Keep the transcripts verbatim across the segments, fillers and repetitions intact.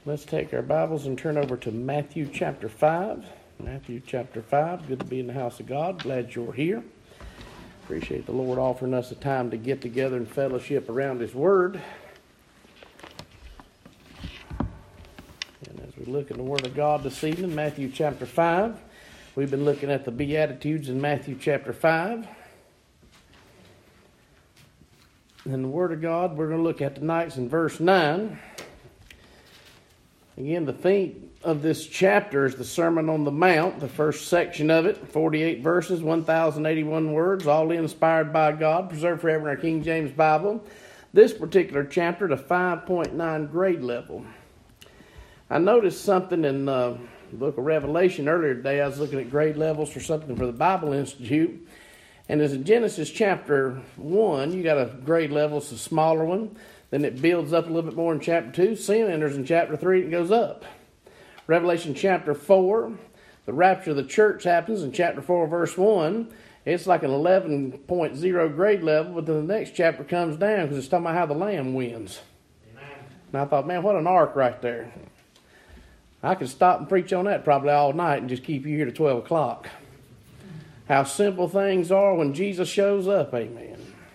Let's take our Bibles and turn over to Matthew chapter five. Matthew chapter five. Good to be in the house of God. Glad you're here. Appreciate the Lord offering us a time to get together and fellowship around His Word. And as we look at the Word of God this evening, Matthew chapter five, we've been looking at the Beatitudes in Matthew chapter five. And the Word of God we're going to look at tonight's in verse nine. Again, the theme of this chapter is the Sermon on the Mount, the first section of it, forty-eight verses, one thousand eighty-one words, all inspired by God, preserved forever in our King James Bible. This particular chapter at a five point nine grade level. I noticed something in uh, the book of Revelation earlier today. I was looking at grade levels for something for the Bible Institute. And as in Genesis chapter one, you got a grade level, it's a smaller one. Then it builds up a little bit more in chapter two. Sin enters in chapter three, it goes up. Revelation chapter four, the rapture of the church happens in chapter four, verse one. It's like an eleven point oh grade level, but then the next chapter comes down because it's talking about how the Lamb wins. Amen. And I thought, man, what an arc right there. I could stop and preach on that probably all night and just keep you here to twelve o'clock. How simple things are when Jesus shows up, amen.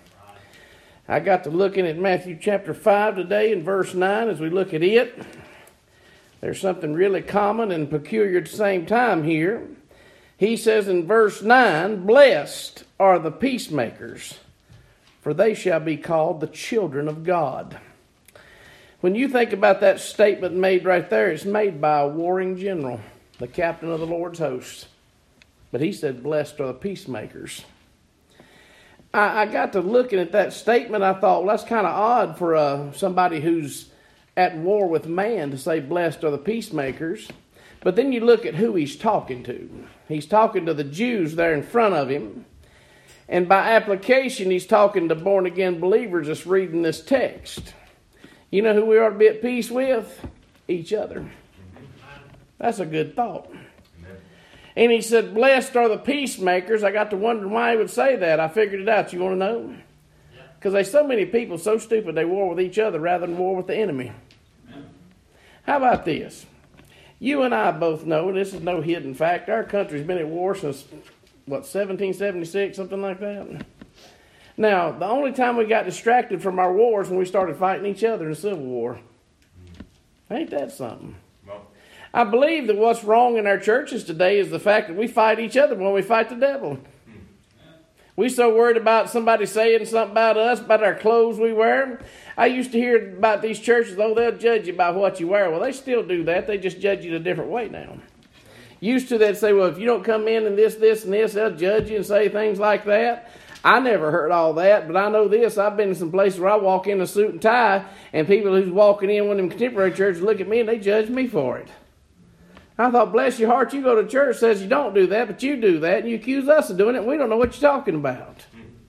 I got to looking at Matthew chapter five today in verse nine. As we look at it, there's something really common and peculiar at the same time here. He says in verse nine, "Blessed are the peacemakers, for they shall be called the children of God." When you think about that statement made right there, it's made by a warring general, the captain of the Lord's host. But he said, "Blessed are the peacemakers." I, I got to looking at that statement. I thought, well, that's kind of odd for uh, somebody who's at war with man to say, "Blessed are the peacemakers." But then you look at who he's talking to. He's talking to the Jews there in front of him. And by application, he's talking to born-again believers that's reading this text. You know who we ought to be at peace with? Each other. That's a good thought. And he said, "Blessed are the peacemakers." I got to wondering why he would say that. I figured it out. You want to know? Because there's so many people so stupid they war with each other rather than war with the enemy. Amen. How about this? You and I both know, and this is no hidden fact, our country's been at war since, what, seventeen seventy-six, something like that? Now, the only time we got distracted from our wars when we started fighting each other in the Civil War. Ain't that something? I believe that what's wrong in our churches today is the fact that we fight each other when we fight the devil. We so worried about somebody saying something about us, about our clothes we wear. I used to hear about these churches, oh, they'll judge you by what you wear. Well, they still do that. They just judge you in a different way now. Used to, they'd say, well, if you don't come in and this, this, and this, they'll judge you and say things like that. I never heard all that, but I know this. I've been in some places where I walk in a suit and tie, and people who's walking in one of them contemporary churches look at me and they judge me for it. I thought, bless your heart, you go to church, says you don't do that, but you do that, and you accuse us of doing it, and we don't know what you're talking about.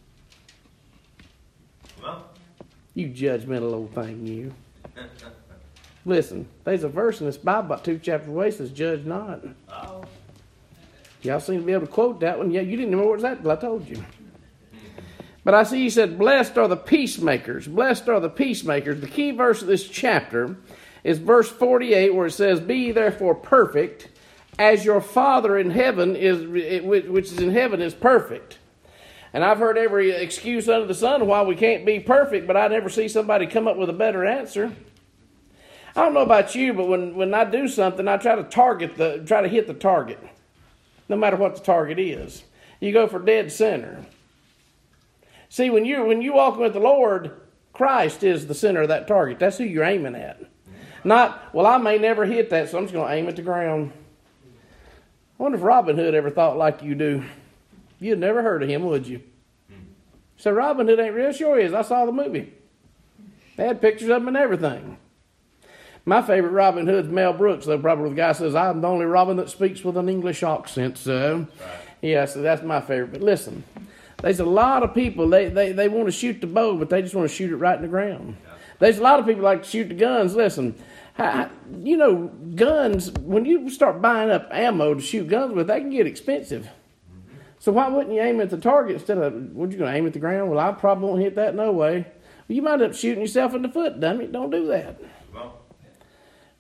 Well, you judgmental old thing, you. Listen, there's a verse in this Bible about two chapters away that says, "Judge not." Oh. Y'all seem to be able to quote that one. Yeah, you didn't know what was that until I told you. But I see he said, "Blessed are the peacemakers." Blessed are the peacemakers. The key verse of this chapter is verse forty-eight, where it says, "Be ye therefore perfect, as your Father in heaven is, which is in heaven is perfect." And I've heard every excuse under the sun why we can't be perfect, but I never see somebody come up with a better answer. I don't know about you, but when, when I do something, I try to target the, try to hit the target, no matter what the target is. You go for dead center. See, when you when you walk with the Lord, Christ is the center of that target. That's who you're aiming at. Not, well, I may never hit that, so I'm just going to aim at the ground. I wonder if Robin Hood ever thought like you do. You'd never heard of him, would you? So Robin Hood ain't real? Sure he is. I saw the movie. They had pictures of him and everything. My favorite Robin Hood's Mel Brooks, though, probably the guy says, "I'm the only Robin that speaks with an English accent." So, right. Yeah, so that's my favorite. But listen, there's a lot of people, they, they, they want to shoot the bow, but they just want to shoot it right in the ground. Yeah. There's a lot of people like to shoot the guns. Listen, I, you know, guns, when you start buying up ammo to shoot guns with, they can get expensive. Mm-hmm. So why wouldn't you aim at the target instead of, what, you going to aim at the ground? Well, I probably won't hit that no way. Well, you might end up shooting yourself in the foot, dummy. Don't do that. Well.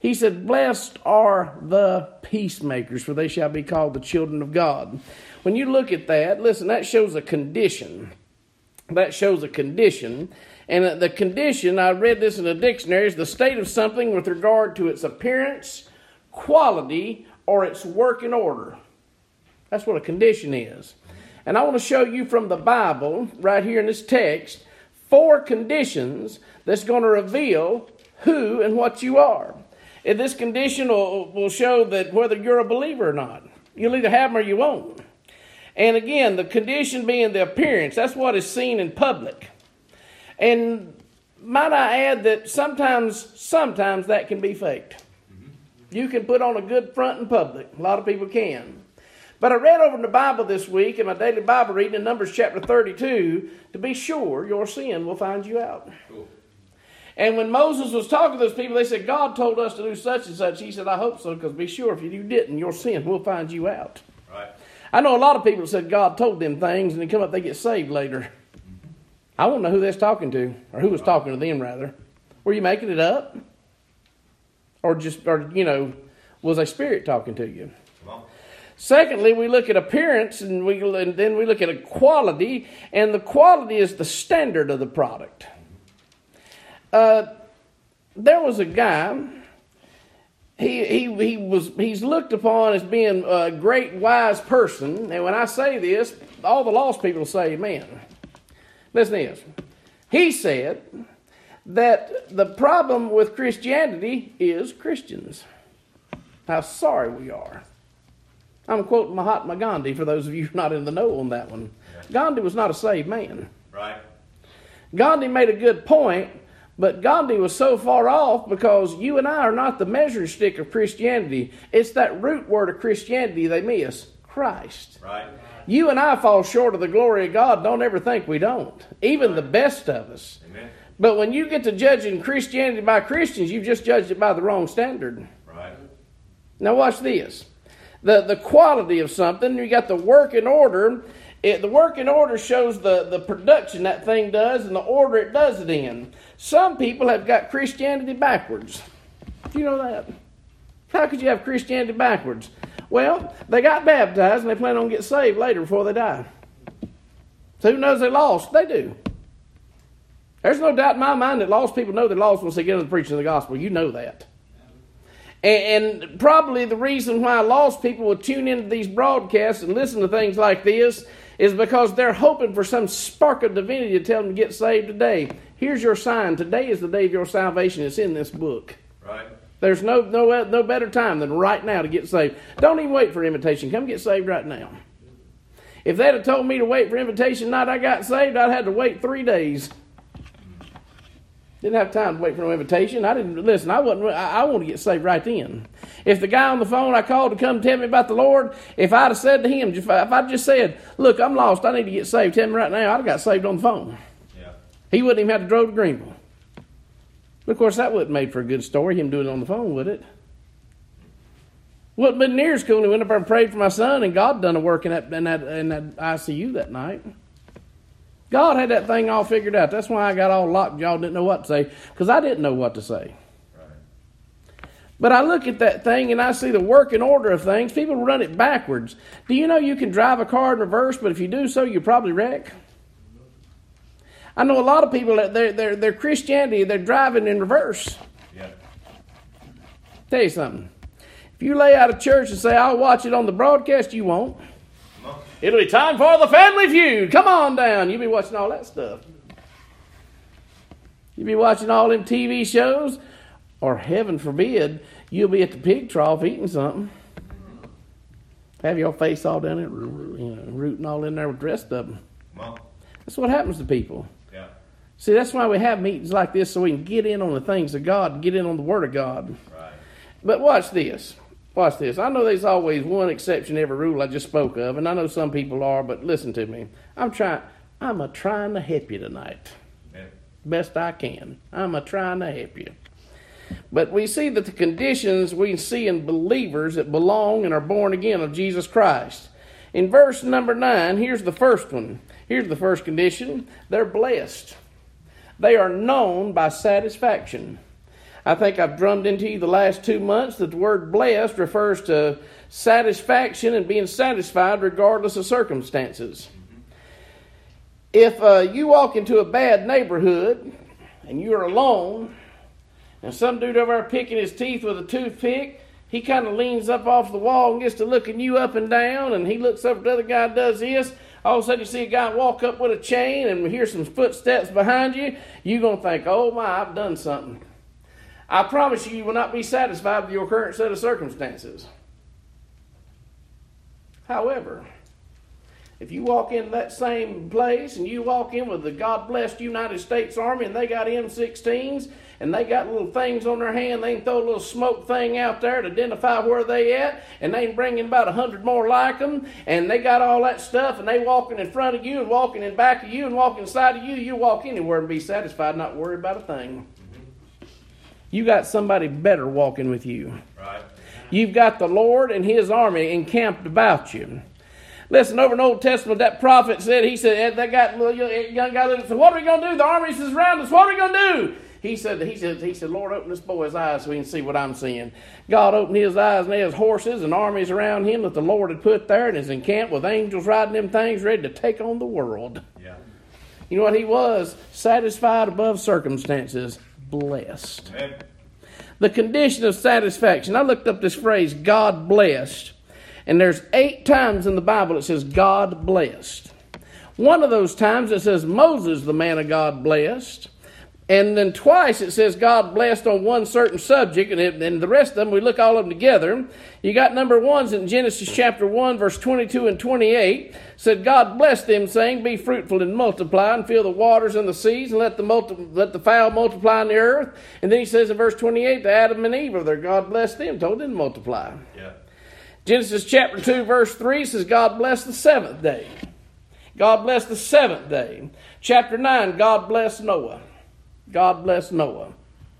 He said, blessed are the peacemakers, for they shall be called the children of God. When you look at that, listen, that shows a condition. That shows a condition. And the condition, I read this in the dictionary, is the state of something with regard to its appearance, quality, or its working order. That's what a condition is. And I want to show you from the Bible, right here in this text, four conditions that's going to reveal who and what you are. And this condition will, will show that whether you're a believer or not. You'll either have them or you won't. And again, the condition being the appearance. That's what is seen in public. And might I add that sometimes, sometimes that can be faked. You can put on a good front in public. A lot of people can. But I read over in the Bible this week, in my daily Bible reading in Numbers chapter thirty-two, to be sure your sin will find you out. Cool. And when Moses was talking to those people, they said, God told us to do such and such. He said, I hope so, because be sure if you didn't, your sin will find you out. Right. I know a lot of people said God told them things, and they come up, they get saved later. Mm-hmm. I won't know who they're talking to, or who was talking to them, rather. Were you making it up? Or just, or you know, was a spirit talking to you? Secondly, we look at appearance, and, we, and then we look at a quality, and the quality is the standard of the product. Uh, there was a guy, he, he, he was, he's looked upon as being a great wise person. And when I say this, all the lost people say amen. Listen to this. He said that the problem with Christianity is Christians. How sorry we are. I'm quoting Mahatma Gandhi for those of you not in the know on that one. Gandhi was not a saved man. Right. Gandhi made a good point. But Gandhi was so far off because you and I are not the measuring stick of Christianity. It's that root word of Christianity they miss, Christ. Right. You and I fall short of the glory of God. Don't ever think we don't. Even the best of us. Amen. But when you get to judging Christianity by Christians, you've just judged it by the wrong standard. Right. Now watch this. The, the quality of something, you got the work in order. It, the work in order shows the, the production that thing does and the order it does it in. Some people have got Christianity backwards. Do you know that? How could you have Christianity backwards? Well, they got baptized and they plan on getting saved later before they die. So who knows they lost? They do. There's no doubt in my mind that lost people know they're lost once they get into the preaching of the gospel. You know that. And, and probably the reason why lost people will tune into these broadcasts and listen to things like this is because they're hoping for some spark of divinity to tell them to get saved today. Here's your sign. Today is the day of your salvation. It's in this book. Right. There's no no no better time than right now to get saved. Don't even wait for invitation. Come get saved right now. If they'd have told me to wait for invitation the night I got saved, I'd have to wait three days. Didn't have time to wait for no invitation. I didn't listen. I wasn't. I, I want to get saved right then. If the guy on the phone I called to come tell me about the Lord, if I'd have said to him, if I just said, "Look, I'm lost. I need to get saved. Tell me right now," I'd have got saved on the phone. Yeah. He wouldn't even have to drove to Greenville. But of course, that wouldn't made for a good story. Him doing it on the phone, would it? Wouldn't been near as cool. He went up there and prayed for my son, and God done a work in that in that in that I C U that night. God had that thing all figured out. That's why I got all locked. Y'all didn't know what to say, because I didn't know what to say. Right. But I look at that thing and I see the working order of things. People run it backwards. Do you know you can drive a car in reverse, but if you do so, you probably wreck? I know a lot of people that they're, they're, they're Christianity, they're driving in reverse. Yeah. Tell you something. If you lay out of church and say, I'll watch it on the broadcast, you won't. No. It'll be time for the Family Feud. Come on down. You'll be watching all that stuff. You'll be watching all them T V shows, or heaven forbid, you'll be at the pig trough eating something. Have your face all down there, you know, rooting all in there dressed up. Well, that's what happens to people. Yeah. See, that's why we have meetings like this, so we can get in on the things of God, get in on the Word of God. Right. But watch this. Watch this. I know there's always one exception to every rule I just spoke of, and I know some people are, but listen to me. I'm trying. I'm a trying to help you tonight. Yeah. Best I can. I'm a trying to help you. But we see that the conditions we see in believers that belong and are born again of Jesus Christ. In verse number nine, here's the first one. Here's the first condition. They're blessed. They are known by satisfaction. I think I've drummed into you the last two months that the word blessed refers to satisfaction and being satisfied regardless of circumstances. If uh, you walk into a bad neighborhood and you're alone, and some dude over there picking his teeth with a toothpick, he kind of leans up off the wall and gets to looking you up and down, and he looks up at the other guy and does this. All of a sudden you see a guy walk up with a chain and hear some footsteps behind you. You're going to think, oh my, I've done something. I promise you, you will not be satisfied with your current set of circumstances. However, if you walk in that same place and you walk in with the God-blessed United States Army and they got M sixteens and they got little things on their hand, they can throw a little smoke thing out there to identify where they at, and they can bring in about a hundred more like them, and they got all that stuff, and they walking in front of you and walking in back of you and walking side of you, you walk anywhere and be satisfied, not worry about a thing. You got somebody better walking with you. Right. You've got the Lord and His army encamped about you. Listen, over in the Old Testament, that prophet said, he said, that guy, young guy said, what are we going to do? The army is around us. What are we going to do? He said, he said, he said, Lord, open this boy's eyes so he can see what I'm seeing. God opened his eyes, and there's horses and armies around him that the Lord had put there, and is encamped with angels riding them things ready to take on the world. Yeah. You know what he was? Satisfied above circumstances, blessed. Amen. The condition of satisfaction. I looked up this phrase, God blessed. And there's eight times in the Bible it says God blessed. One of those times it says Moses, the man of God, blessed. And then twice it says God blessed on one certain subject. And, it, and the rest of them, we look all of them together. You got number ones in Genesis chapter one, verse twenty-two and twenty-eight. Said God blessed them, saying, be fruitful and multiply, and fill the waters and the seas, and let the, multi- let the fowl multiply in the earth. And then he says in verse twenty-eight, to Adam and Eve, there, God blessed them, told them to multiply. Yeah. Genesis chapter two, verse three says, God blessed the seventh day. God blessed the seventh day. Chapter nine, God blessed Noah. God blessed Noah.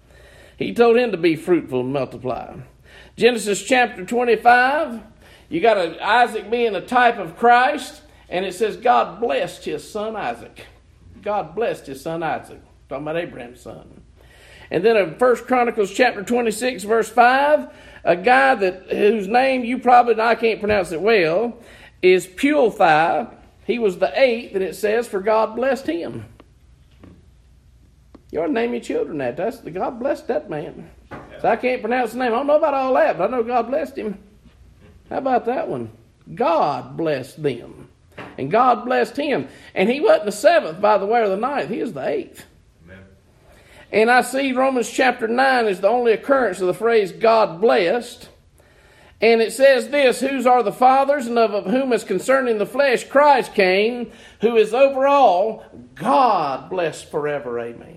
He told him to be fruitful and multiply. Genesis chapter twenty-five, you got a, Isaac being a type of Christ, and it says God blessed his son Isaac. God blessed his son Isaac. Talking about Abraham's son. And then in First Chronicles chapter twenty-six, verse five, a guy that whose name you probably, I can't pronounce it well, is Pulthai. He was the eighth, and it says, for God blessed him. You ought to name your children that. That's the God blessed that man. Yeah. So I can't pronounce the name. I don't know about all that, but I know God blessed him. How about that one? God blessed them. And God blessed him. And he wasn't the seventh, by the way, or the ninth. He was the eighth. Amen. And I see Romans chapter nine is the only occurrence of the phrase God blessed. And it says this, whose are the fathers, and of whom is concerning the flesh Christ came, who is over all, God blessed forever. Amen.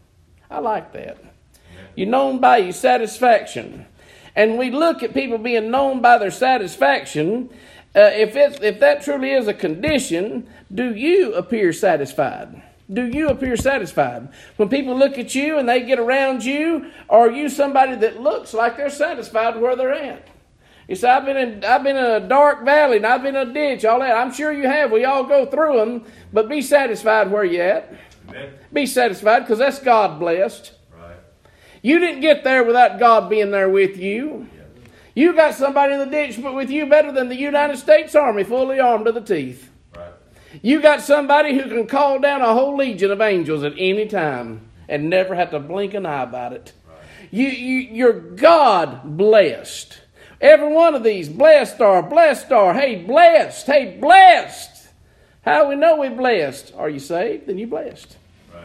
I like that. You're known by your satisfaction. And we look at people being known by their satisfaction. Uh, if, it's, if that truly is a condition, do you appear satisfied? Do you appear satisfied? When people look at you and they get around you, are you somebody that looks like they're satisfied where they're at? You say, I've been in I've been in a dark valley and I've been in a ditch, all that. I'm sure you have. We all go through them, but be satisfied where you're at. Amen. Be satisfied, because that's God blessed. Right. You didn't get there without God being there with you. Yeah. You got somebody in the ditch with you better than the United States Army, fully armed to the teeth. Right. You got somebody who can call down a whole legion of angels at any time and never have to blink an eye about it. Right. You, you, you're God blessed. Every one of these, blessed are, blessed are, hey, blessed, hey, blessed. How do we know we're blessed? Are you saved? Then you're blessed. Right.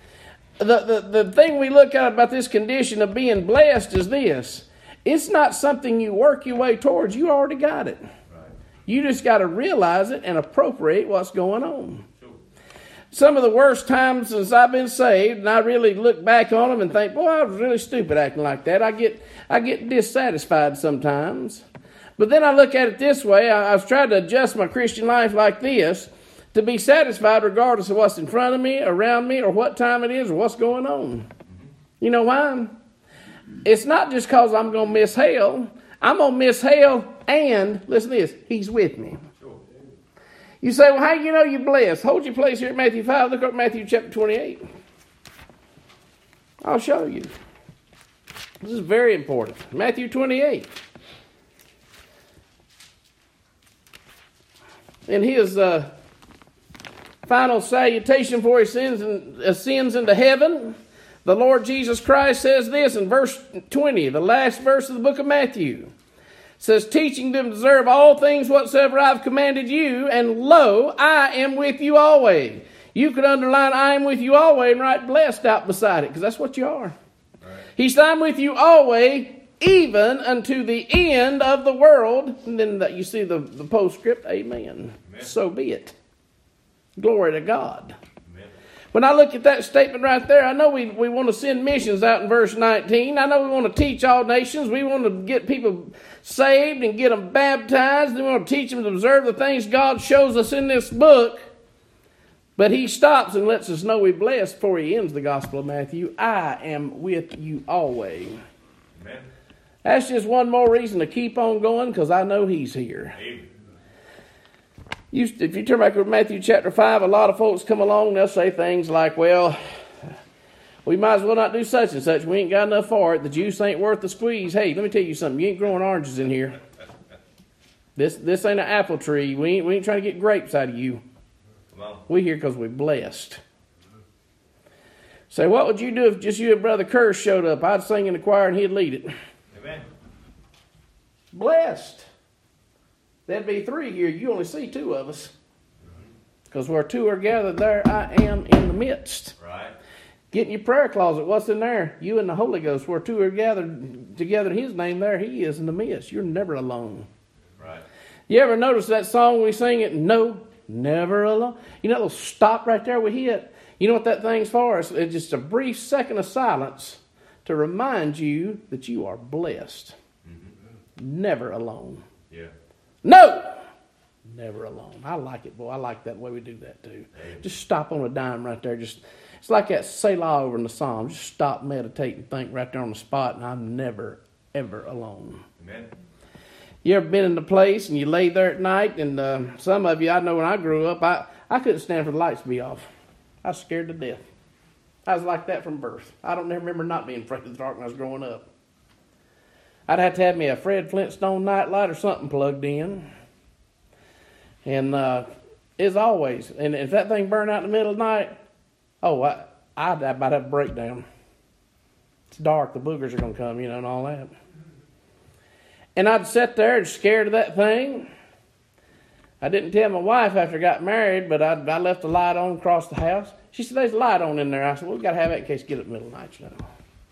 The, the, the thing we look at about this condition of being blessed is this. It's not something you work your way towards. You already got it. Right. You just got to realize it and appropriate what's going on. Sure. Some of the worst times since I've been saved, and I really look back on them and think, boy, I was really stupid acting like that. I get I get dissatisfied sometimes. But then I look at it this way. I, I've tried to adjust my Christian life like this, to be satisfied regardless of what's in front of me, around me, or what time it is, or what's going on. You know why? It's not just because I'm going to miss hell. I'm going to miss hell, and, listen to this, He's with me. You say, well, how do you know you're blessed? Hold your place here at Matthew five. Look at Matthew chapter twenty-eight. I'll show you. This is very important. Matthew twenty-eight. In his uh, final salutation before he ascends, and ascends into heaven, the Lord Jesus Christ says this in verse twenty, the last verse of the book of Matthew. It says, teaching them to observe all things whatsoever I have commanded you, and lo, I am with you always. You could underline I am with you always and write blessed out beside it, because that's what you are. Right. He said, I'm with you always, even unto the end of the world. And then you see the, the postscript, amen. Amen. So be it. Glory to God. Amen. When I look at that statement right there, I know we, we want to send missions out in verse nineteen. I know we want to teach all nations. We want to get people saved and get them baptized. We want to teach them to observe the things God shows us in this book. But he stops and lets us know we're blessed before he ends the Gospel of Matthew. I am with you always. Amen. That's just one more reason to keep on going, because I know he's here. Amen. You, if you turn back to Matthew chapter five, a lot of folks come along and they'll say things like, well, we might as well not do such and such. We ain't got enough for it. The juice ain't worth the squeeze. Hey, let me tell you something. You ain't growing oranges in here. This this ain't an apple tree. We ain't, we ain't trying to get grapes out of you. We here because we're blessed. Say, what would you do if just you and Brother Kerr showed up? I'd sing in the choir and he'd lead it. Amen. Blessed. There'd be three here. You only see two of us. Because where two are gathered, there I am in the midst. Right. Get in your prayer closet. What's in there? You and the Holy Ghost. Where two are gathered together in his name, there he is in the midst. You're never alone. Right. You ever notice that song we sing it? No. Never alone. You know, it'll stop right there we hit. You know what that thing's for? It's, it's just a brief second of silence to remind you that you are blessed. Mm-hmm. Never alone. Yeah. No! Never alone. I like it, boy. I like that way we do that too. Amen. Just stop on a dime right there. Just it's like that Selah over in the Psalm. Just stop, meditate, and think right there on the spot, and I'm never, ever alone. Amen. You ever been in a place and you lay there at night, and uh, some of you, I know when I grew up, I, I couldn't stand for the lights to be off. I was scared to death. I was like that from birth. I don't never remember not being afraid of the dark when I was growing up. I'd have to have me a Fred Flintstone nightlight or something plugged in. And uh, as always, and if that thing burned out in the middle of the night, oh, I, I'd about have a breakdown. It's dark, the boogers are going to come, you know, and all that. And I'd sit there and scared of that thing. I didn't tell my wife after I got married, but I, I left the light on across the house. She said, there's a light on in there. I said, well, we've got to have that in case you get up in the middle of the night, you know.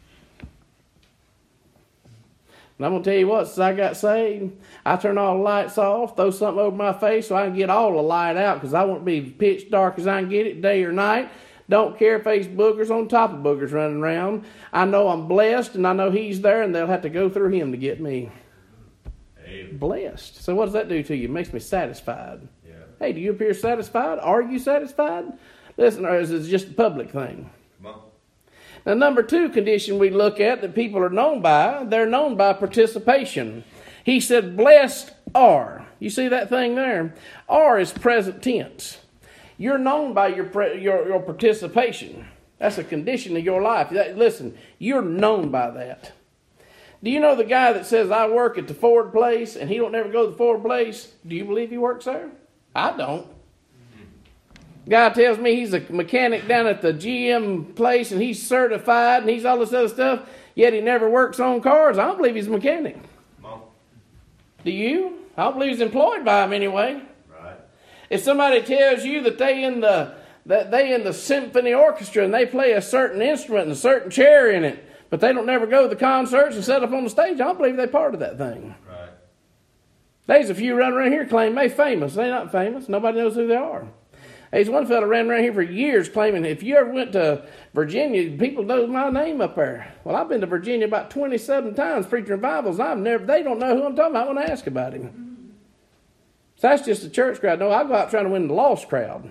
And I'm going to tell you what, since I got saved, I turn all the lights off, throw something over my face so I can get all the light out, because I want to be pitch dark as I can get it, day or night. Don't care if there's boogers on top of boogers running around. I know I'm blessed, and I know he's there, and they'll have to go through him to get me. Blessed. So what does that do to you? It makes me satisfied. Yeah. Hey, do you appear satisfied? Are you satisfied? Listen, or is it just a public thing? Come on. Now, number two condition we look at that people are known by, they're known by participation. He said, blessed are. You see that thing there? Are is present tense. You're known by your, your, your participation. That's a condition of your life. Listen, you're known by that. Do you know the guy that says, I work at the Ford place, and he don't never go to the Ford place? Do you believe he works there? I don't. Guy tells me he's a mechanic down at the G M place, and he's certified, and he's all this other stuff, yet he never works on cars. I don't believe he's a mechanic. Mom. Do you? I don't believe he's employed by him anyway. Right. If somebody tells you that they in the that they in the symphony orchestra, and they play a certain instrument and a certain chair in it, but they don't never go to the concerts and set up on the stage, I don't believe they're part of that thing. Right. There's a few running around here claiming they're famous. They're not famous. Nobody knows who they are. There's one fellow ran around here for years claiming, if you ever went to Virginia, people know my name up there. Well, I've been to Virginia about twenty-seven times preaching revivals. I've never, they don't know who I'm talking about when I ask about him. So that's just the church crowd. No, I go out trying to win the lost crowd.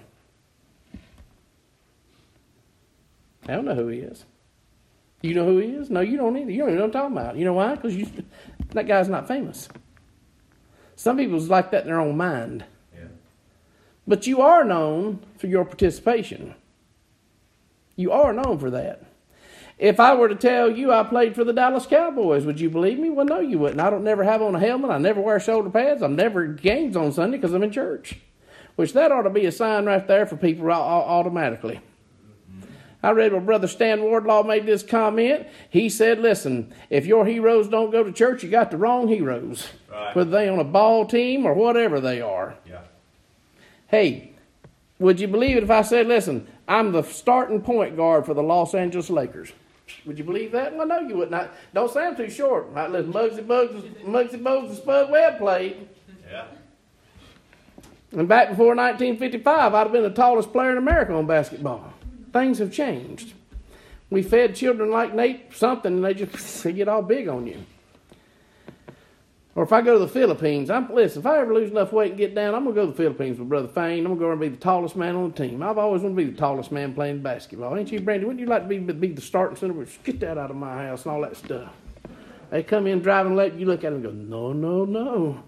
I don't know who he is. You know who he is? No, you don't either. You don't even know what I'm talking about. You know why? Because you, that guy's not famous. Some people's like that in their own mind. Yeah. But you are known for your participation. You are known for that. If I were to tell you I played for the Dallas Cowboys, would you believe me? Well, no, you wouldn't. I don't never have on a helmet. I never wear shoulder pads. I'm never at games on Sunday because I'm in church. Which that ought to be a sign right there for people automatically. I read where Brother Stan Wardlaw made this comment. He said, listen, if your heroes don't go to church, you got the wrong heroes. Right. Whether they on a ball team or whatever they are. Yeah. Hey, would you believe it if I said, listen, I'm the starting point guard for the Los Angeles Lakers? Would you believe that? Well, no, you wouldn't. I, don't say I'm too short. Right, listen, Muggsy Bogues, Muggsy Bogues and Spud Webb played. Yeah. And back before nineteen fifty-five, I'd have been the tallest player in America on basketball. Things have changed. We fed children like Nate something, and they just they get all big on you. Or if I go to the Philippines, I'm listen, if I ever lose enough weight and get down, I'm going to go to the Philippines with Brother Fane. I'm going to go and be the tallest man on the team. I've always wanted to be the tallest man playing basketball. Ain't you, Brandy? Wouldn't you like to be, be the starting center? Get that out of my house and all that stuff. They come in driving late, you look at them and go, no, no, no.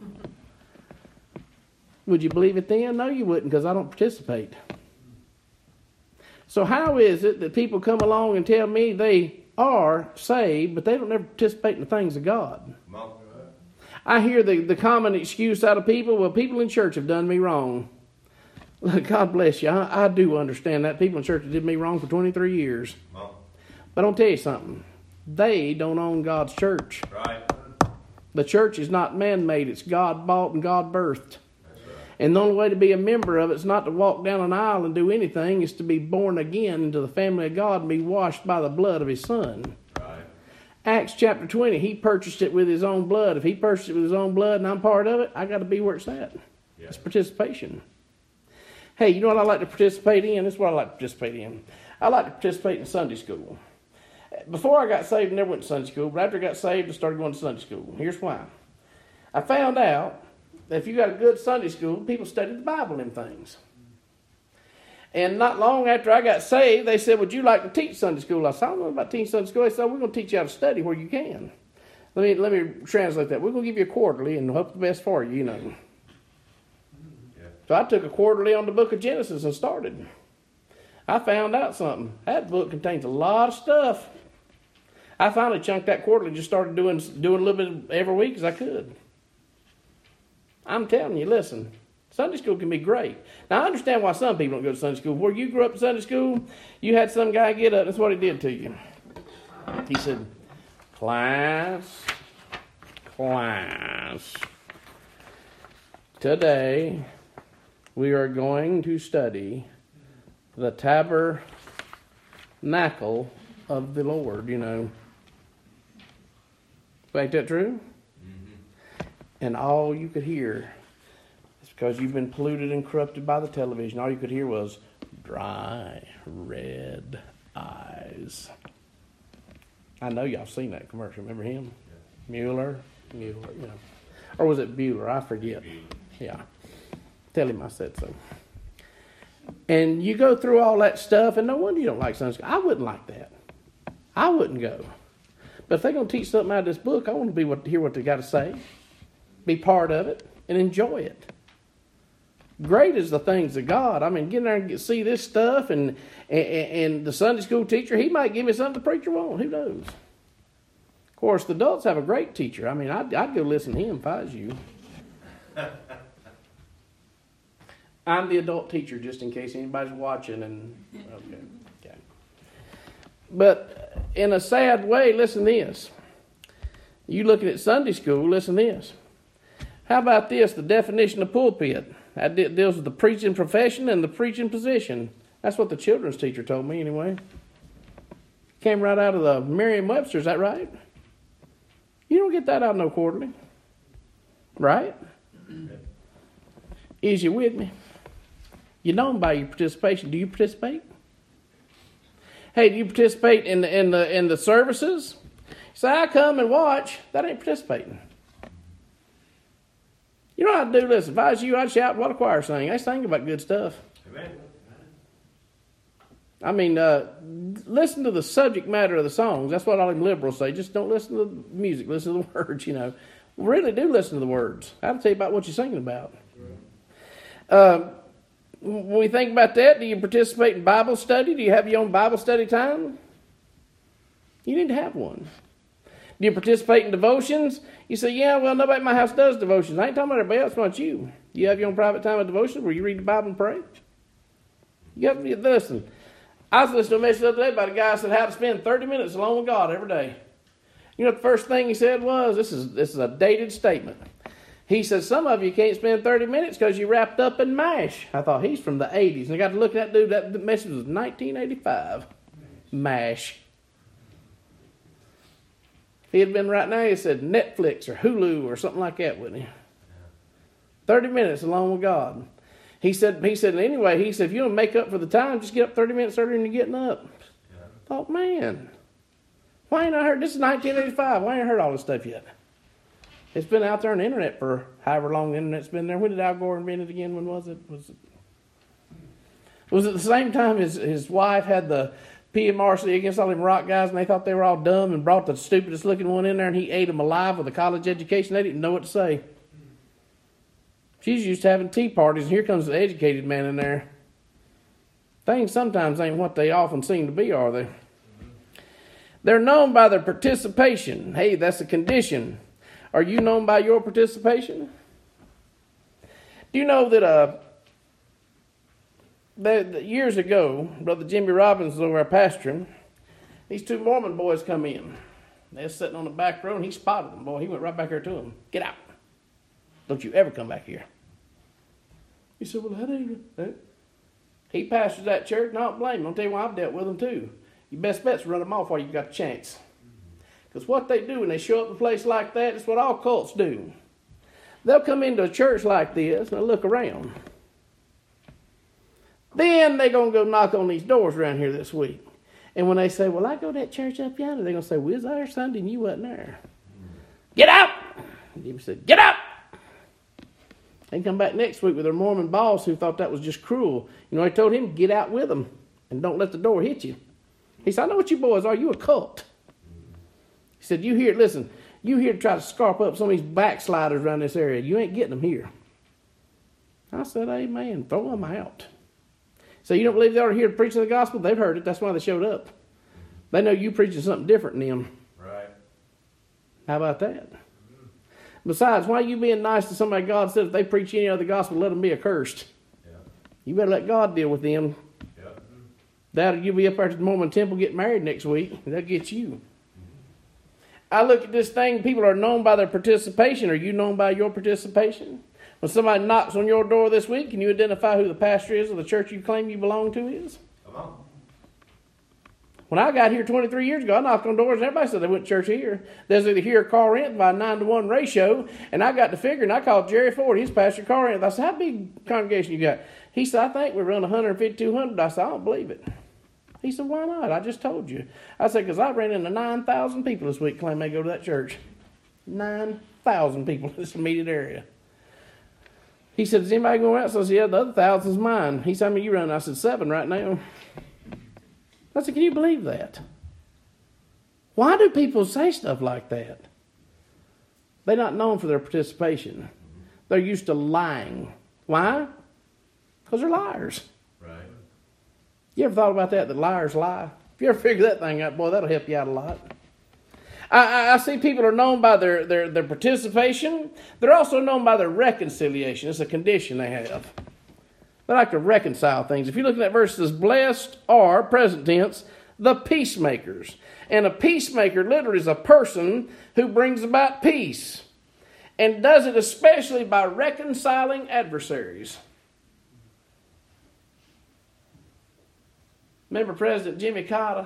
Would you believe it then? No, you wouldn't, because I don't participate. So how is it that people come along and tell me they are saved, but they don't ever participate in the things of God? Mom. I hear the, the common excuse out of people, well, people in church have done me wrong. Look, God bless you. I, I do understand that. People in church did me wrong for twenty-three years. Mom. But I'll tell you something. They don't own God's church. Right. The church is not man-made. It's God-bought and God-birthed. And the only way to be a member of it is not to walk down an aisle and do anything. It's to be born again into the family of God and be washed by the blood of His Son. Right. Acts chapter twenty, He purchased it with His own blood. If He purchased it with His own blood and I'm part of it, I got to be where it's at. Yeah. It's participation. Hey, you know what I like to participate in? This is what I like to participate in. I like to participate in Sunday school. Before I got saved, I never went to Sunday school. But after I got saved, I started going to Sunday school. Here's why. I found out if you got a good Sunday school, people study the Bible and things. And not long after I got saved, they said, would you like to teach Sunday school? I said, I don't know about teaching Sunday school. They said, we're going to teach you how to study where you can. Let me let me translate that. We're going to give you a quarterly and hope the best for you, you know. Yeah. So I took a quarterly on the book of Genesis and started. I found out something. That book contains a lot of stuff. I finally chunked that quarterly and just started doing, doing a little bit every week as I could. I'm telling you, listen, Sunday school can be great. Now, I understand why some people don't go to Sunday school. Where you grew up in Sunday school, you had some guy get up. That's what he did to you. He said, class, class, today we are going to study the tabernacle of the Lord, you know. Ain't that true? And all you could hear is because you've been polluted and corrupted by the television. All you could hear was dry red eyes. I know y'all seen that commercial. Remember him? Yeah. Mueller? Mueller, you know. Or was it Bueller? I forget. Yeah. Tell him I said so. And you go through all that stuff, and no wonder you don't like Sunday school. I wouldn't like that. I wouldn't go. But if they're going to teach something out of this book, I want to be what, hear what they got to say. Be part of it and enjoy it. Great is the things of God. I mean, get in there and get, see this stuff, and, and and the Sunday school teacher, he might give me something the preacher won't. Who knows? Of course, the adults have a great teacher. I mean, I'd, I'd go listen to him if I was you. I'm the adult teacher, just in case anybody's watching. And okay, okay. But in a sad way, listen to this. You looking at Sunday school, listen to this. How about this, the definition of pulpit? That deals with the preaching profession and the preaching position. That's what the children's teacher told me anyway. Came right out of the Merriam-Webster, is that right? You don't get that out of no quarterly. Right? Is you with me? You know by your participation. Do you participate? Hey, do you participate in the, in the, in the services? Say, I come and watch. That ain't participating. You know what I'd do? Listen, if I was you, I'd shout what a choir sing. They sing about good stuff. Amen. I mean, uh, listen to the subject matter of the songs. That's what all them liberals say. Just don't listen to the music. Listen to the words, you know. Really do listen to the words. I'll tell you about what you're singing about. Uh, when we think about that, do you participate in Bible study? Do you have your own Bible study time? You need to have one. Do you participate in devotions? You say, yeah, well, nobody at my house does devotions. I ain't talking about everybody else, not you. You have your own private time of devotion where you read the Bible and pray? You have to listen. I was listening to a message the other day about a guy who said how to spend thirty minutes alone with God every day. You know what the first thing he said was, this is this is a dated statement. He said, some of you can't spend thirty minutes because you're wrapped up in MASH. I thought, he's from the eighties. And I got to look at that dude, that message was nineteen eighty-five. MASH. If he had been right now, he said Netflix or Hulu or something like that, wouldn't he? thirty minutes alone with God. He said, he said, anyway, he said, if you don't make up for the time, just get up thirty minutes earlier than you're getting up. Yeah. I thought, man, why ain't I heard, this is nineteen eighty-five, why ain't I heard all this stuff yet? It's been out there on the internet for however long the internet's been there. When did Al Gore invent it again? When was it? Was it, was it the same time his, his wife had the P M R C against all them rock guys and they thought they were all dumb and brought the stupidest looking one in there and he ate them alive with a college education? They didn't know what to say. She's used to having tea parties, and here comes the educated man in there. Things sometimes ain't what they often seem to be, are they? They're known by their participation. Hey, that's a condition. Are you known by your participation? Do you know that uh, that, that years ago, Brother Jimmy Robbins was over our pastoring. These two Mormon boys come in. They're sitting on the back row, and he spotted them. Boy, he went right back there to them. Get out. Don't you ever come back here. He said, well, that ain't that. He pastors that church, and I don't blame him. I'll tell you why, I've dealt with them too. Your best bet's run them off while you've got a chance. Because what they do when they show up in a place like that, it's what all cults do. They'll come into a church like this, and they'll look around. Then they're going to go knock on these doors around here this week. And when they say, well, I go to that church up yonder, they're going to say, we was there Sunday and you wasn't there. Get out! And Jimmy said, get out! They come back next week with their Mormon boss who thought that was just cruel. You know, I told him, get out with them and don't let the door hit you. He said, I know what you boys are. You a cult. He said, you here, listen, you here to try to scarp up some of these backsliders around this area. You ain't getting them here. I said, amen. Throw them out. So you don't believe they are here to preach the gospel? They've heard it. That's why they showed up. They know you preaching something different than them. Right. How about that? Besides, why are you being nice to somebody God said if they preach any other gospel, let them be accursed? Yeah. You better let God deal with them. Yeah. That'll you'll be up there at the Mormon temple getting married next week. That'll get you. Mm-hmm. I look at this thing, people are known by their participation. Are you known by your participation? When somebody knocks on your door this week, can you identify who the pastor is of the church you claim you belong to is? Come on. When I got here twenty-three years ago, I knocked on doors and everybody said they went to church here. There's either here or Corinth by a nine to one ratio. And I got to figuring, I called Jerry Ford, he's pastor Corinth. I said, how big congregation you got? He said, I think we run one hundred fifty, two hundred. I said, I don't believe it. He said, why not? I just told you. I said, because I ran into nine thousand people this week claim they go to that church. nine thousand people in this immediate area. He said, is anybody going out? So I said, yeah, the other thousand's mine. He said, how many you run? I said, seven right now. I said, can you believe that? Why do people say stuff like that? They're not known for their participation. They're used to lying. Why? Because they're liars. Right. You ever thought about that, that liars lie? If you ever figure that thing out, boy, that'll help you out a lot. I, I, I see people are known by their, their, their participation. They're also known by their reconciliation. It's a condition they have. They like to reconcile things. If you look at that verse, it says, blessed are, present tense, the peacemakers. And a peacemaker literally is a person who brings about peace. And does it especially by reconciling adversaries. Remember President Jimmy Carter?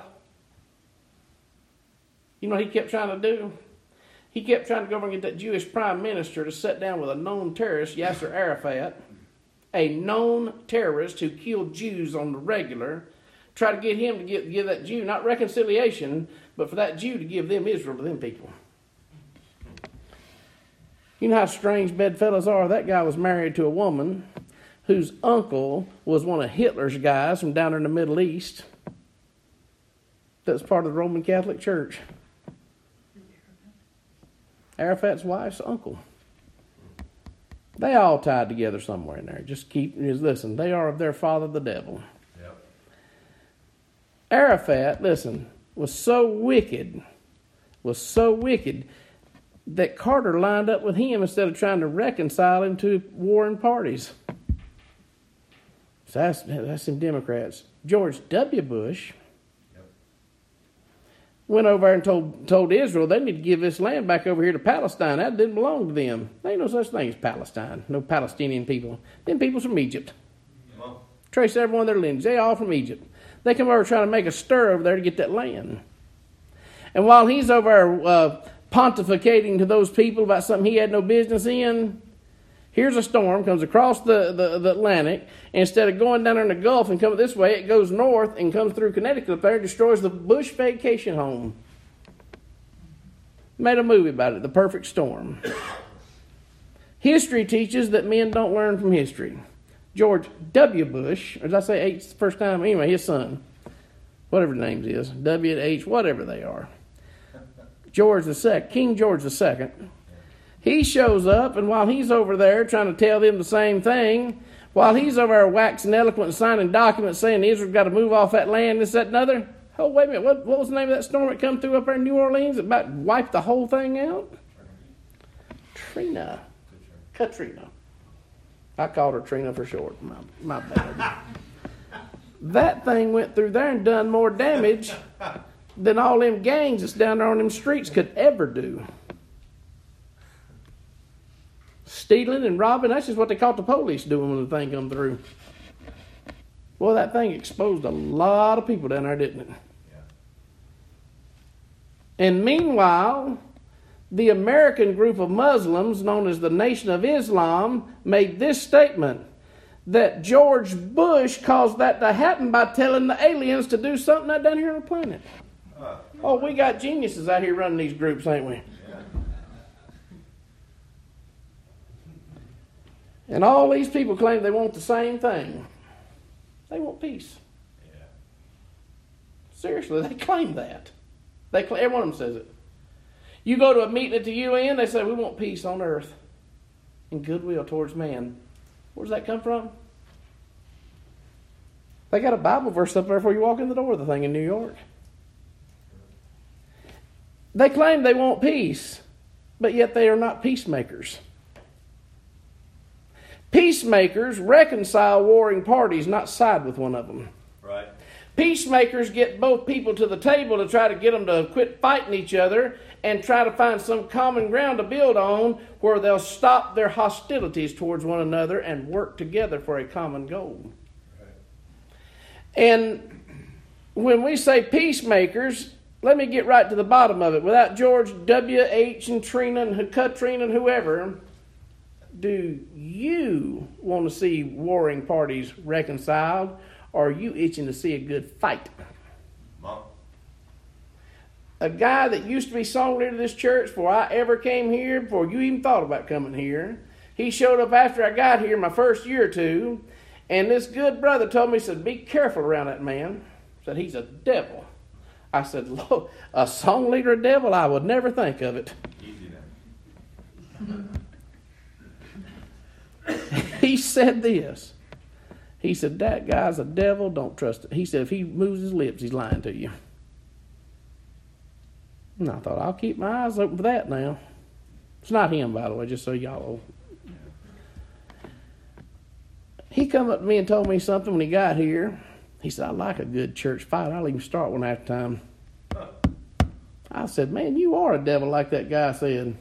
You know what he kept trying to do? He kept trying to go over and get that Jewish prime minister to sit down with a known terrorist, Yasser Arafat, a known terrorist who killed Jews on the regular, try to get him to give, give that Jew, not reconciliation, but for that Jew to give them Israel to them people. You know how strange bedfellows are? That guy was married to a woman whose uncle was one of Hitler's guys from down in the Middle East. That's part of the Roman Catholic Church. Arafat's wife's uncle. They all tied together somewhere in there. Just keep, just listen, they are of their father the devil. Yep. Arafat, listen, was so wicked, was so wicked, that Carter lined up with him instead of trying to reconcile him to warring parties. So that's, that's them Democrats. George W. Bush yep. went over and told told Israel they need to give this land back over here to Palestine. That didn't belong to them. There ain't no such thing as Palestine. No Palestinian people. Them people's from Egypt. Well. Trace every one of their lineage. They all from Egypt. They come over trying to make a stir over there to get that land. And while he's over there uh, pontificating to those people about something he had no business in, here's a storm, comes across the, the, the Atlantic, and instead of going down there in the Gulf and coming this way, it goes north and comes through Connecticut up there and destroys the Bush vacation home. Made a movie about it, The Perfect Storm. History teaches that men don't learn from history. George W. Bush, or did I say H the first time? Anyway, his son, whatever the names is, W, H, whatever they are. George the Second, King George the Second. He shows up, and while he's over there trying to tell them the same thing, while he's over there waxing eloquent and signing documents saying Israel's got to move off that land, this, that, and other. Oh, wait a minute. What, what was the name of that storm that come through up there in New Orleans that about wiped the whole thing out? Trina. Katrina. I called her Trina for short. My, my bad. That thing went through there and done more damage than all them gangs that's down there on them streets could ever do. Stealing and robbing, that's just what they caught the police doing when the thing come through. Boy, that thing exposed a lot of people down there, didn't it? Yeah. And meanwhile, the American group of Muslims, known as the Nation of Islam, made this statement, that George Bush caused that to happen by telling the aliens to do something out down here on the planet. Uh, oh, we got geniuses out here running these groups, ain't we? And all these people claim they want the same thing. They want peace. Yeah. Seriously, they claim that. They claim, every one of them says it. You go to a meeting at the U N, they say, we want peace on earth and goodwill towards man. Where does that come from? They got a Bible verse up there before you walk in the door of the thing in New York. They claim they want peace, but yet they are not peacemakers. Peacemakers reconcile warring parties, not side with one of them. Right. Peacemakers get both people to the table to try to get them to quit fighting each other and try to find some common ground to build on where they'll stop their hostilities towards one another and work together for a common goal. Right. And when we say peacemakers, let me get right to the bottom of it. Without George W. H. and Trina and Katrina and whoever, do you want to see warring parties reconciled, or are you itching to see a good fight? Mom. A guy that used to be song leader of this church before I ever came here, before you even thought about coming here, he showed up after I got here my first year or two, and this good brother told me, he said, be careful around that man. He said, he's a devil. I said, Lord, a song leader, a devil? I would never think of it. Easy now. He said this. He said, that guy's a devil, don't trust it. He said, if he moves his lips, he's lying to you. And I thought, I'll keep my eyes open for that now. It's not him, by the way, just so y'all know. He come up to me and told me something when he got here. He said, I like a good church fight. I'll even start one after time. I said, man, you are a devil, like that guy said.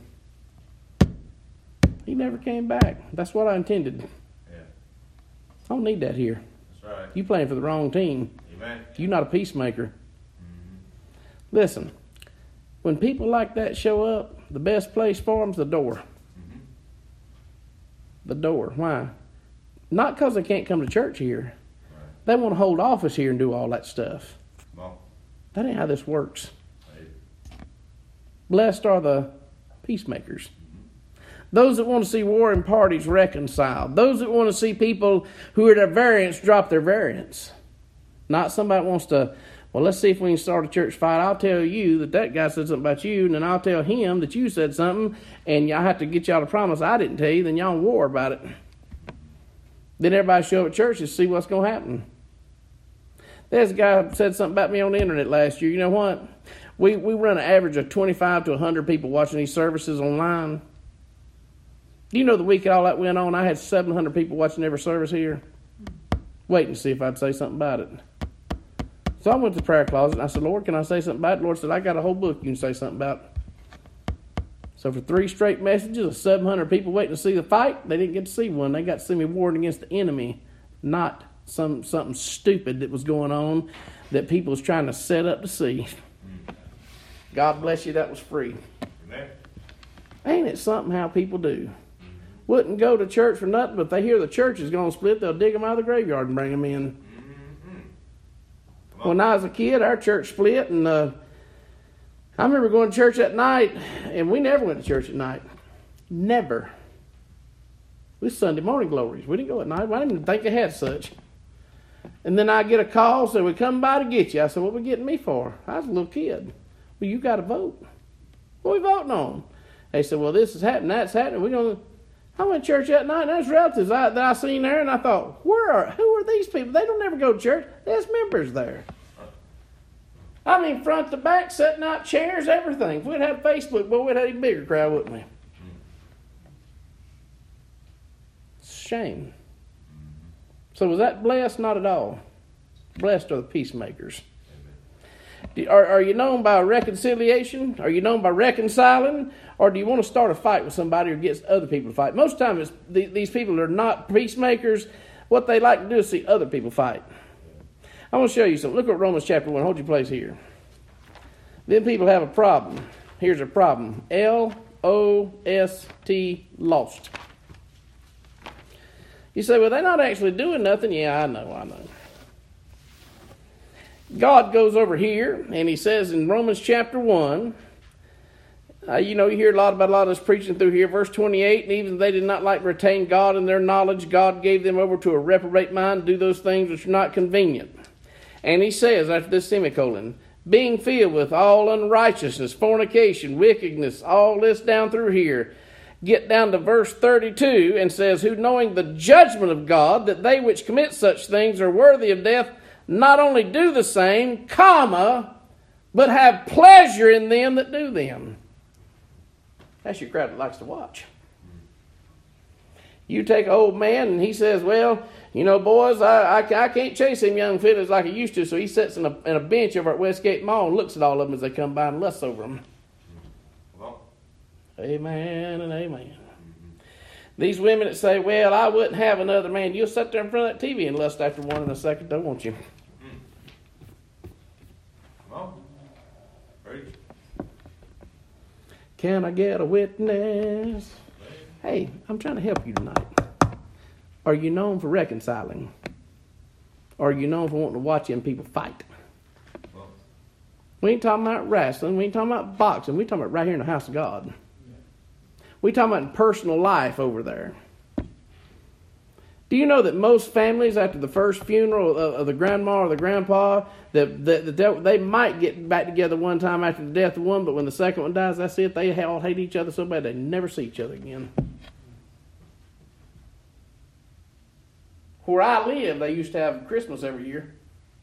He never came back. That's what I intended. Yeah. I don't need that here. That's right. You playing for the wrong team. Amen. You're not a peacemaker. Mm-hmm. Listen, when people like that show up, the best place for them's the door. Mm-hmm. The door. Why? Not because they can't come to church here. Right. They want to hold office here and do all that stuff. Well, that ain't how this works. Right. Blessed are the peacemakers. Those that want to see warring parties reconciled. Those that want to see people who are at variance drop their variance. Not somebody that wants to, well, let's see if we can start a church fight. I'll tell you that that guy said something about you, and then I'll tell him that you said something, and I have to get y'all to promise I didn't tell you, then y'all in war about it. Then everybody show up at church and see what's going to happen. There's a guy who said something about me on the internet last year. You know what? We we run an average of twenty-five to one hundred people watching these services online. Do you know the week all that went on, I had seven hundred people watching every service here, waiting to see if I'd say something about it. So I went to the prayer closet, and I said, Lord, can I say something about it? The Lord said, I got a whole book you can say something about. So for three straight messages of seven hundred people waiting to see the fight, they didn't get to see one. They got to see me warring against the enemy, not some something stupid that was going on that people was trying to set up to see. God bless you, that was free. Amen. Ain't it something how people do? Wouldn't go to church for nothing, but if they hear the church is going to split, they'll dig them out of the graveyard and bring them in. Mm-hmm. When I was a kid, our church split, and uh, I remember going to church at night, and we never went to church at night. Never. We was Sunday morning glories. We didn't go at night. I didn't even think they had such. And then I get a call, so we come by to get you. I said, what are we getting me for? I was a little kid. Well, you got to vote. What are we voting on? They said, well, this is happening, that's happening. We're going to... I went to church that night, and there's relatives I, that I seen there, and I thought, where are, who are these people? They don't ever go to church. There's members there. I mean, front to back, setting out chairs, everything. If we'd had Facebook, boy, we'd have a bigger crowd, wouldn't we? It's a shame. So was that blessed? Not at all. Blessed are the peacemakers. Are, are you known by reconciliation? Are you known by reconciling? Or do you want to start a fight with somebody or get other people to fight? Most times, the, these people are not peacemakers. What they like to do is see other people fight. I want to show you something. Look at Romans chapter one. Hold your place here. Then people have a problem. Here's a problem. L O S T, lost. You say, well, they're not actually doing nothing. Yeah, I know, I know. God goes over here, and he says in Romans chapter one, uh, you know, you hear a lot about a lot of this preaching through here. Verse twenty-eight, and even they did not like to retain God in their knowledge, God gave them over to a reprobate mind to do those things which are not convenient. And he says, after this semicolon, being filled with all unrighteousness, fornication, wickedness, all this down through here. Get down to verse thirty-two and says, who knowing the judgment of God, that they which commit such things are worthy of death, not only do the same, comma, but have pleasure in them that do them. That's your crowd that likes to watch. You take an old man and he says, well, you know, boys, I, I, I can't chase them young fellas like I used to, so he sits in a, in a bench over at Westgate Mall and looks at all of them as they come by and lusts over them. Well. Amen and amen. Mm-hmm. These women that say, well, I wouldn't have another man, you'll sit there in front of that T V and lust after one in a second, though, won't you? Well, preach. Can I get a witness? Hey, I'm trying to help you tonight. Are you known for reconciling? Or are you known for wanting to watch them people fight? Well. We ain't talking about wrestling. We ain't talking about boxing. We talking about right here in the house of God. Yeah. We talking about personal life over there. Do you know that most families, after the first funeral of, of the grandma or the grandpa, that, that, that they might get back together one time after the death of one, but when the second one dies, that's it. They all hate each other so bad they never see each other again. Where I live, they used to have Christmas every year.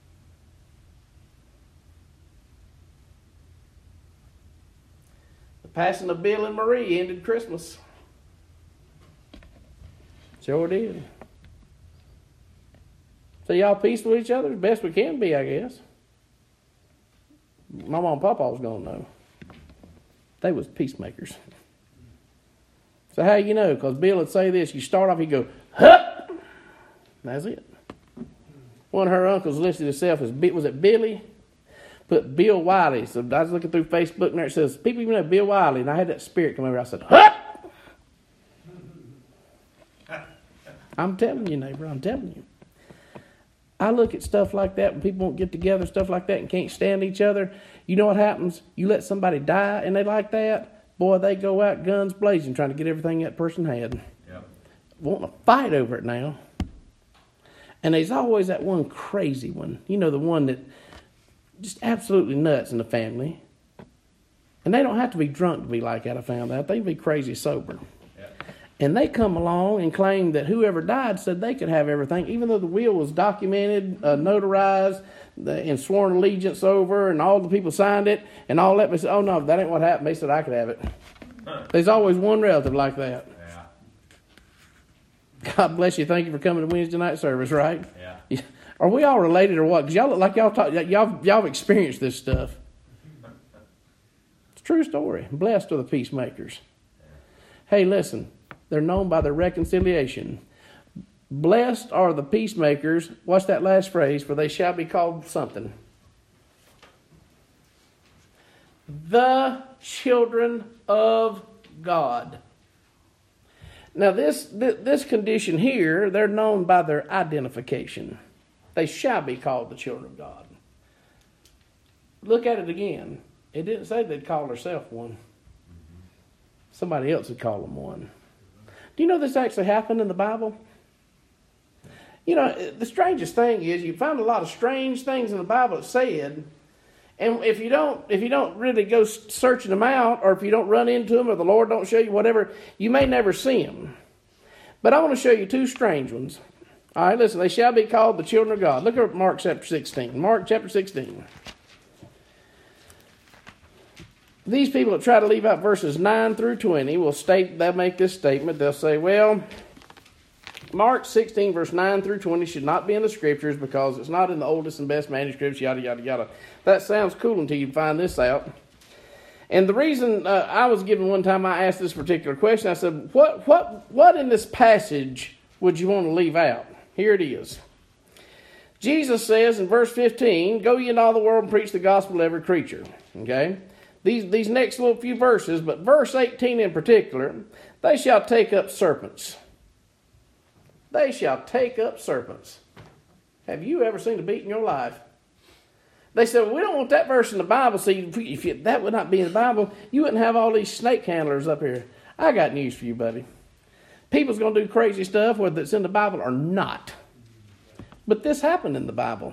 The passing of Bill and Marie ended Christmas. Sure did. So y'all peaceful with each other as best we can be, I guess. My mom and papa was going to know. They was peacemakers. So how you know? Because Bill would say this. You start off, he'd go, hup! That's it. One of her uncles listed himself as, was it Billy? Put Bill Wiley. So I was looking through Facebook and there it says, people even know Bill Wiley. And I had that spirit come over. I said, huh! I'm telling you, neighbor, I'm telling you. I look at stuff like that when people won't get together, stuff like that, and can't stand each other. You know what happens? You let somebody die and they like that, boy, they go out guns blazing trying to get everything that person had. Yep. Wanting to fight over it now. And there's always that one crazy one. You know, the one that just absolutely nuts in the family. And they don't have to be drunk to be like that, I found out. They can be crazy sober. Yeah. And they come along and claim that whoever died said they could have everything, even though the will was documented, uh, notarized, the, and sworn allegiance over, and all the people signed it, and all that. They said, oh, no, that ain't what happened. They said I could have it. Huh. There's always one relative like that. Yeah. God bless you. Thank you for coming to Wednesday night service, right? Yeah. Are we all related or what? Because y'all look like y'all, talk, y'all, y'all have experienced this stuff. It's a true story. Blessed are the peacemakers. Hey, listen. They're known by their reconciliation. Blessed are the peacemakers. What's that last phrase? For they shall be called something. The children of God. Now this, this condition here, they're known by their identification. They shall be called the children of God. Look at it again. It didn't say they'd call themselves one. Somebody else would call them one. Do you know this actually happened in the Bible? You know, the strangest thing is you find a lot of strange things in the Bible that said, and if you don't, if you don't really go searching them out, or if you don't run into them, or the Lord don't show you whatever, you may never see them. But I want to show you two strange ones. All right, listen. They shall be called the children of God. Look at Mark chapter sixteen. Mark chapter sixteen. These people that try to leave out verses nine through twenty will state, they'll make this statement. They'll say, well, Mark sixteen, verse nine through twenty should not be in the scriptures because it's not in the oldest and best manuscripts, yada, yada, yada. That sounds cool until you find this out. And the reason uh, I was given one time, I asked this particular question. I said, what, what, what in this passage would you want to leave out? Here it is. Jesus says in verse fifteen, go ye into all the world and preach the gospel to every creature. Okay? These, these next little few verses, but verse eighteen in particular, they shall take up serpents. They shall take up serpents. Have you ever seen a beat in your life? They said, well, we don't want that verse in the Bible. See, if you, that would not be in the Bible, you wouldn't have all these snake handlers up here. I got news for you, buddy. People's going to do crazy stuff, whether it's in the Bible or not. But this happened in the Bible.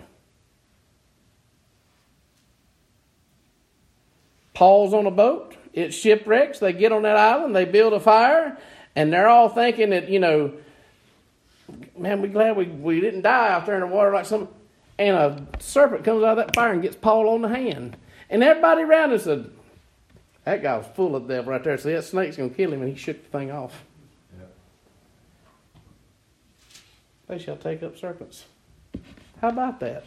Paul's on a boat. It shipwrecks. They get on that island. They build a fire. And they're all thinking that, you know, man, we're glad we, we didn't die out there in the water like some. And a serpent comes out of that fire and gets Paul on the hand. And everybody around him said, that guy was full of the devil right there. So that snake's going to kill him. And he shook the thing off. Yeah. They shall take up serpents. How about that?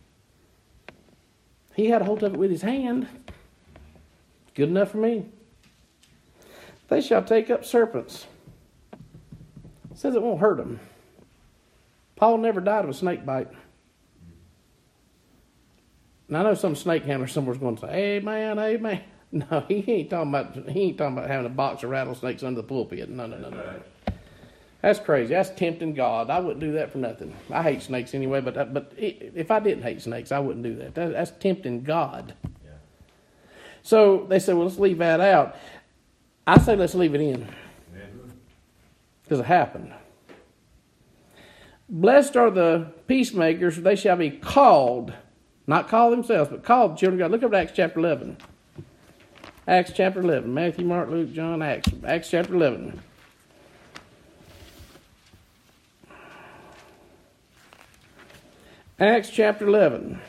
He had a hold of it with his hand. Good enough for me. They shall take up serpents. It says it won't hurt them. Paul never died of a snake bite. And I know some snake handler somewhere's going to say, amen, amen. No, he ain't talking about he ain't talking about having a box of rattlesnakes under the pulpit. No, no, no, no. That's crazy. That's tempting God. I wouldn't do that for nothing. I hate snakes anyway, but but if I didn't hate snakes, I wouldn't do that. that that's tempting God. Yeah. So they said, well, let's leave that out. I say let's leave it in. Because it happened. Blessed are the peacemakers, for they shall be called, not called themselves, but called the children of God. Look up at Acts chapter eleven. Acts chapter eleven. Matthew, Mark, Luke, John, Acts. Acts chapter eleven. Acts chapter eleven.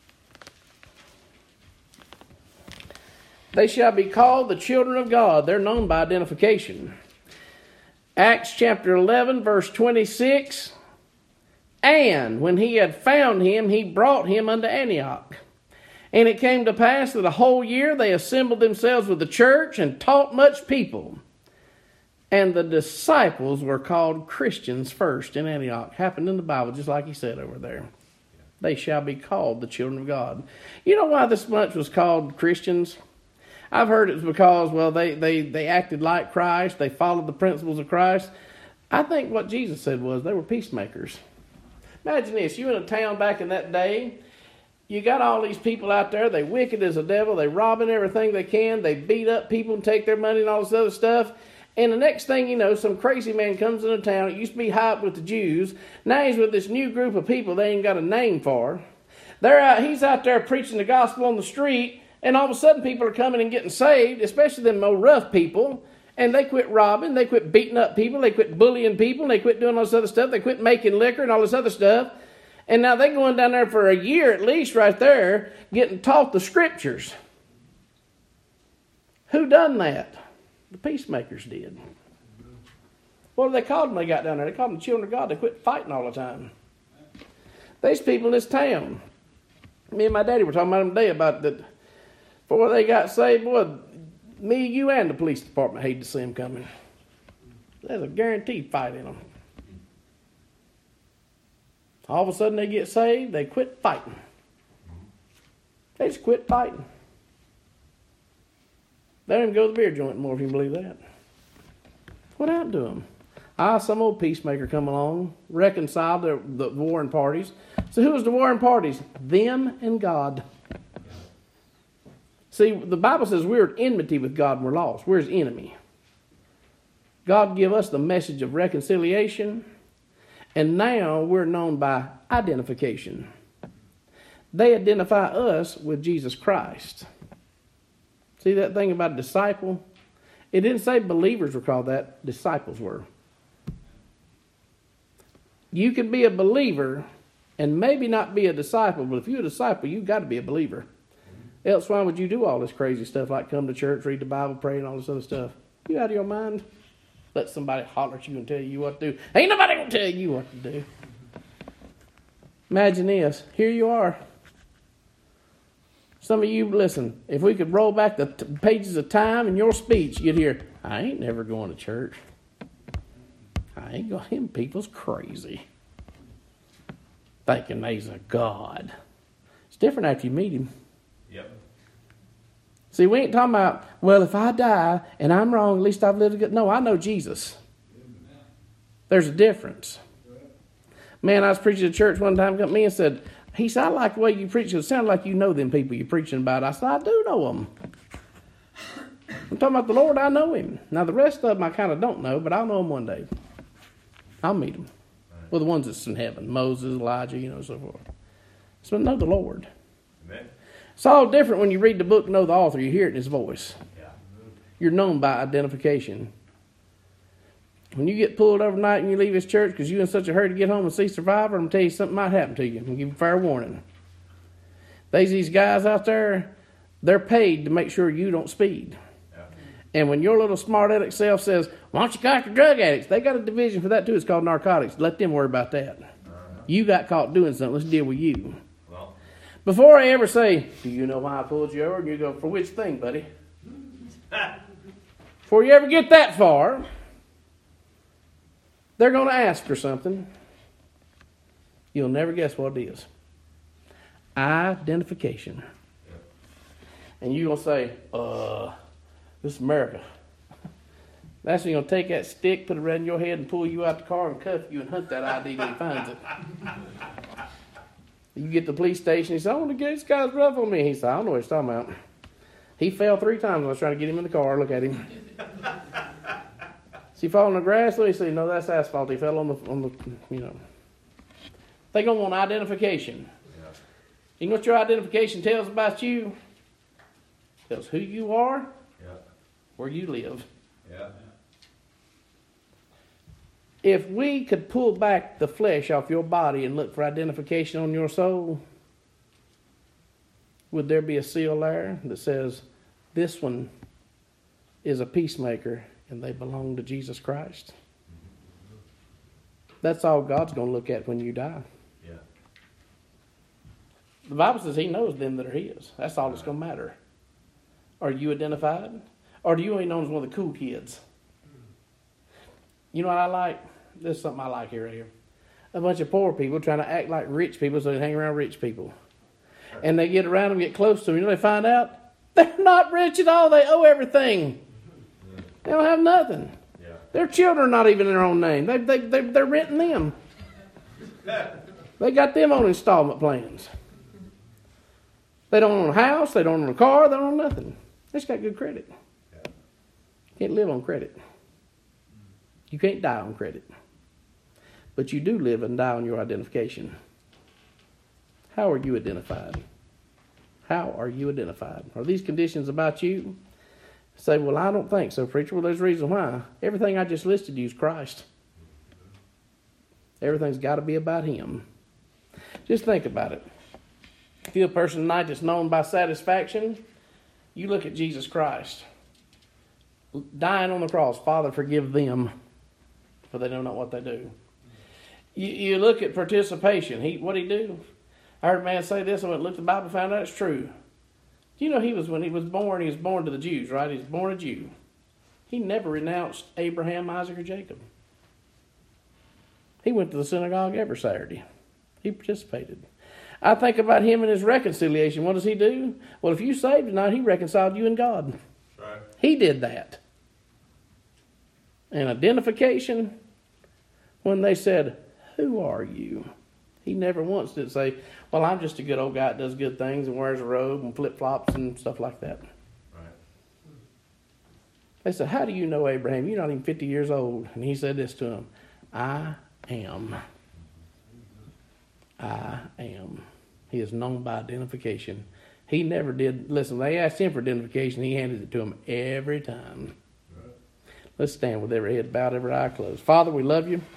They shall be called the children of God. They're known by identification. Acts chapter eleven, verse twenty-six. And when he had found him, he brought him unto Antioch. And it came to pass that a whole year they assembled themselves with the church and taught much people. And the disciples were called Christians first in Antioch. Happened in the Bible, just like he said over there. They shall be called the children of God. You know why this bunch was called Christians? I've heard it was because, well, they, they, they acted like Christ. They followed the principles of Christ. I think what Jesus said was they were peacemakers. Imagine this. You in a town back in that day. You got all these people out there. They wicked as a devil. They robbing everything they can. They beat up people and take their money and all this other stuff. And the next thing you know, some crazy man comes into town. It used to be hyped with the Jews. Now he's with this new group of people they ain't got a name for. They're out, he's out there preaching the gospel on the street. And all of a sudden people are coming and getting saved, especially them old rough people. And they quit robbing, they quit beating up people, they quit bullying people, and they quit doing all this other stuff. They quit making liquor and all this other stuff. And now they're going down there for a year at least right there, getting taught the scriptures. Who done that? The peacemakers did. What do they call them when they got down there? They called them the children of God. They quit fighting all the time. These people in this town, me and my daddy were talking about them today about that before they got saved, boy, me, you, and the police department hated to see them coming. There's a guaranteed fight in them. All of a sudden they get saved, they quit fighting. They just quit fighting. They don't even go to the beer joint anymore, if you can believe that. What happened to them? Ah, some old peacemaker come along, reconciled the, the warring parties. So who was the warring parties? Them and God. See, the Bible says we're at enmity with God and we're lost. We're his enemy. God give us the message of reconciliation, and now we're known by identification. They identify us with Jesus Christ. See that thing about a disciple? It didn't say believers were called that. Disciples were. You can be a believer and maybe not be a disciple, but if you're a disciple, you've got to be a believer. Else why would you do all this crazy stuff like come to church, read the Bible, pray, and all this other stuff? You out of your mind? Let somebody holler at you and tell you what to do. Ain't nobody going to tell you what to do. Imagine this. Here you are. Some of you, listen, if we could roll back the t- pages of time in your speech, you'd hear, I ain't never going to church. I ain't going, him people's crazy. Thinking there's a God. It's different after you meet him. Yep. See, we ain't talking about, well, if I die and I'm wrong, at least I've lived a good... No, I know Jesus. There's a difference. Man, I was preaching at church one time, got me and said, he said, I like the way you preach. It sounds like you know them people you're preaching about. I said, I do know them. I'm talking about the Lord, I know him. Now, the rest of them I kind of don't know, but I'll know them one day. I'll meet them. Well, the ones that's in heaven, Moses, Elijah, you know, so forth. So know the Lord. Amen. It's all different when you read the book, know the author. You hear it in his voice. Yeah. You're known by identification. When you get pulled overnight and you leave his church because you're in such a hurry to get home and see Survivor, I'm going to tell you something might happen to you. I'm going to give you fair warning. There's these guys out there, they're paid to make sure you don't speed. Yeah. And when your little smart aleck self says, why don't you go after drug addicts? They got a division for that too. It's called narcotics. Let them worry about that. Uh-huh. You got caught doing something. Let's deal with you. Well. Before I ever say, do you know why I pulled you over? And you go, for which thing, buddy? Before you ever get that far, they're going to ask for something. You'll never guess what it is. Identification. Yep. And you're going to say, uh, this is America. That's when you're going to take that stick, put it around your head, and pull you out the car and cuff you and hunt that I D till he finds it. You get to the police station, he said, I want to get this guy's rough on me. He said, I don't know what he's talking about. He fell three times when I was trying to get him in the car. Look at him. See, he fall in the grass? Let me see. No, that's asphalt. He fell on the, on the you know. They're going to want identification. Yeah. You know what your identification tells about you? It tells who you are, Yeah. where you live. Yeah. If we could pull back the flesh off your body and look for identification on your soul, would there be a seal there that says, this one is a peacemaker and they belong to Jesus Christ? That's all God's going to look at when you die. Yeah. The Bible says he knows them that are his. That's all that's going to matter. Are you identified? Or do you only know as one of the cool kids? You know what I like? This is something I like here. here. A bunch of poor people trying to act like rich people so they hang around rich people. And they get around them, get close to them. You know, they find out they're not rich at all. They owe everything. They don't have nothing. Yeah. Their children are not even in their own name. They, they, they, they're renting them. They got them on installment plans. They don't own a house. They don't own a car. They don't own nothing. They just got good credit. Can't live on credit. You can't die on credit. But you do live and die on your identification. How are you identified? How are you identified? Are these conditions about you? Say, well, I don't think so, preacher. Well, there's a reason why. Everything I just listed to you is Christ. Everything's got to be about him. Just think about it. If you're a person tonight that's known by satisfaction, you look at Jesus Christ. Dying on the cross, Father, forgive them, for they don't know what they do. You, you look at participation. He, what did he do? I heard a man say this. I went and looked at the Bible and found out it's true. You know, he was when he was born, he was born to the Jews, right? He was born a Jew. He never renounced Abraham, Isaac, or Jacob. He went to the synagogue every Saturday. He participated. I think about him and his reconciliation. What does he do? Well, if you saved tonight, he reconciled you and God. Right. He did that. And identification, when they said, who are you? He never once did say, well, I'm just a good old guy that does good things and wears a robe and flip-flops and stuff like that. Right. They said, how do you know Abraham? You're not even fifty years old. And he said this to him, I am. I am. He is known by identification. He never did. Listen, they asked him for identification. He handed it to them every time. Right. Let's stand with every head bowed, every eye closed. Father, we love you.